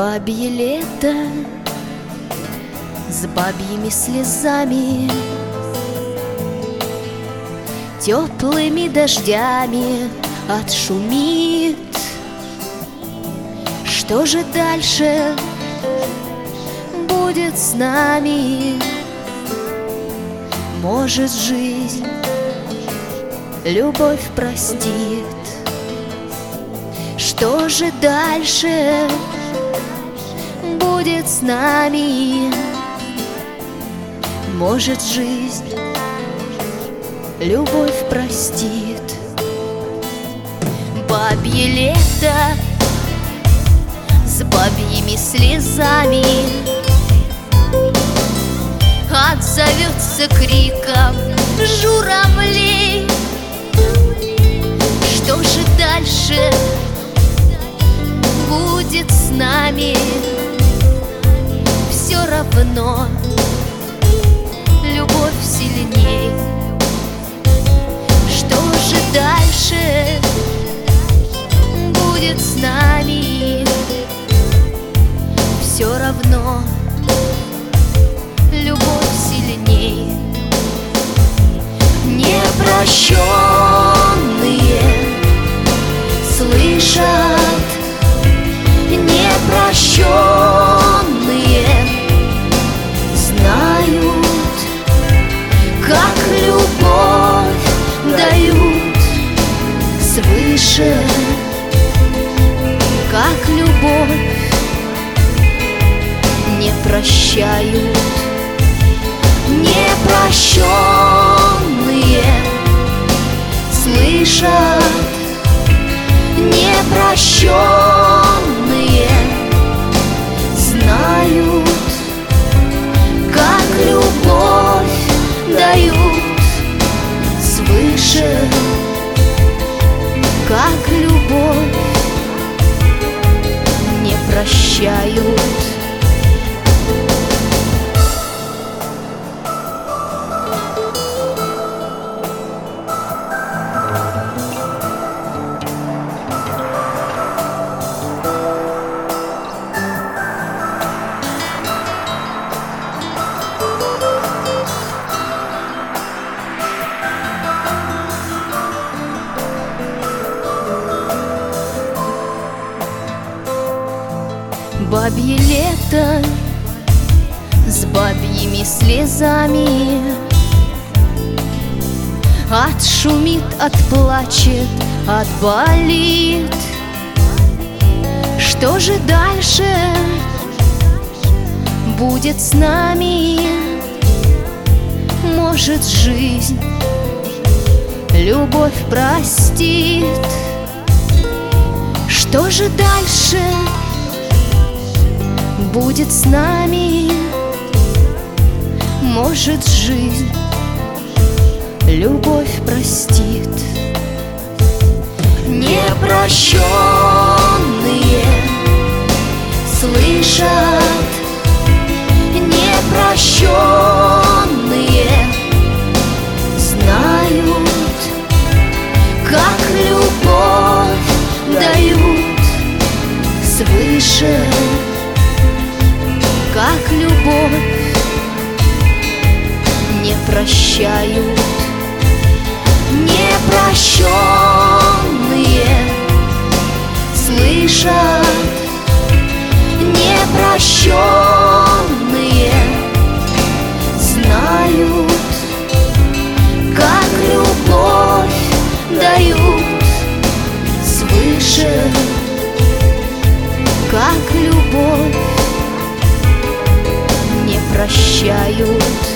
Бабье лето с бабьими слезами, теплыми дождями отшумит. Что же дальше будет с нами? Может, жизнь любовь простит. Что же дальше будет с нами? Может, жизнь любовь простит. Бабье лето с бабьими слезами отзовется криком журавлей. Что же дальше будет с нами? Все равно любовь сильней. Что же дальше будет с нами? Все равно любовь сильней. Непрощенные слышат, непрощенные знают, как любовь дают свыше, как любовь не прощают. Непрощенные слышат, непрощенные знают, как любовь дают свыше, как любовь не прощают. Бабье лето с бабьими слезами отшумит, отплачет, отболит. Что же дальше будет с нами? Может, жизнь любовь простит. Что же дальше будет с нами? Может, жизнь любовь простит. Непрощенные слышат, непрощенные знают, как любовь дают свыше, как любовь не прощают. Непрощенные слышат, непрощенные знают, как любовь дают свыше, как любовь не прощают.